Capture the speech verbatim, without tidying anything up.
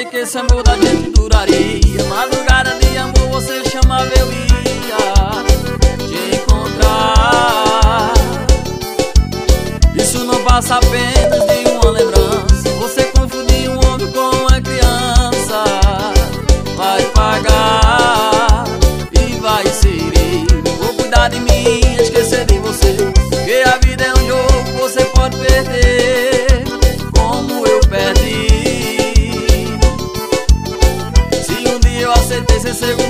que esse amor da gente duraria. Madrugada de amor você chamava, eu ia te encontrar. Isso não passa apenas de uma lembrança. Você confundiu um homem com uma criança. Vai pagar e vai ser eu. Vou cuidar de mim, esquecer de você, porque a vida é um jogo, você pode perder como eu perdi. Se um dia eu aceitei ser segundo